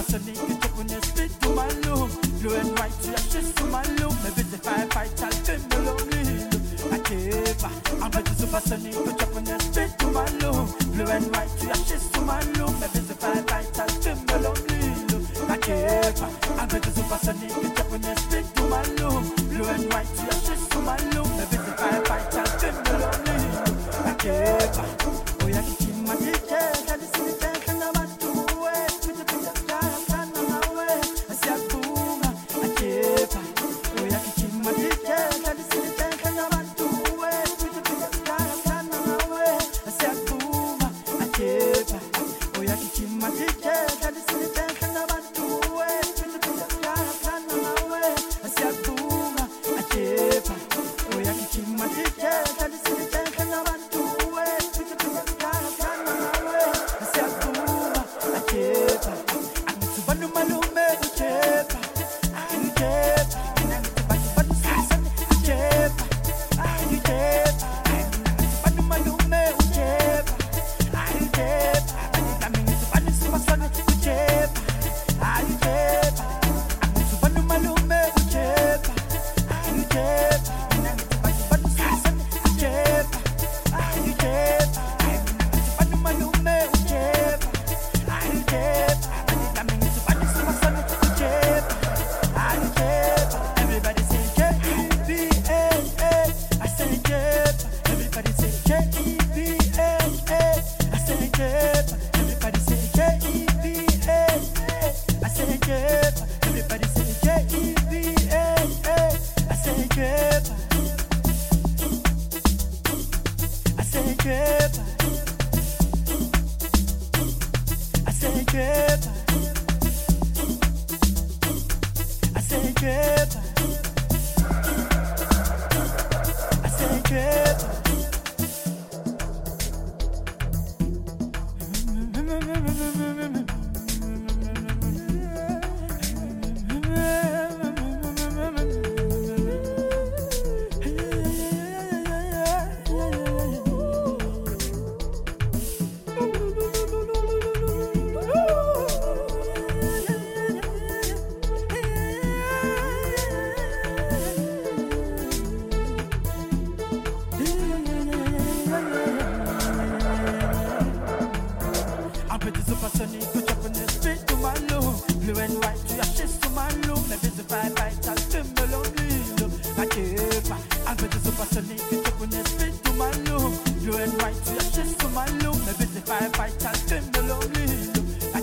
supersonic, you chop on your spit to my loom. Blue and white, you ashes to my loom. Maybe the firefight, I'll tell me lonely. I keep, I'm ready supersonic, you chop on your spit to my loom. Blue and white, you ashes to my loom. Maybe the firefight, I'll tell me lonely. I keep, I'm ready supersonic, you chop on your spit to my loom. Blue and white, you ashes to my loom. Maybe the firefight, I'll tell me lonely. I keep, oh yeah, keep my DJ, can you see the tank and I'm at two way? With the picture, I'm on my way. I see a boom, I keep, oh yeah, keep my DJ, can you see the tank and I'm at two way? With the picture, I'm on my way. I see a boom, I keep, oh yeah, keep my DJ, can you see the tank and I'm at two way? With the picture, I'm on my way. I see a boom, I keep, oh yeah, keep my DJ, can you see the tank and I'm at two way? With the picture,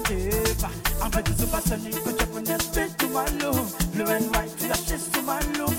I'm ready to pass a nickel, chop on your spit to my loom. Blue and white, to your chest to my loom.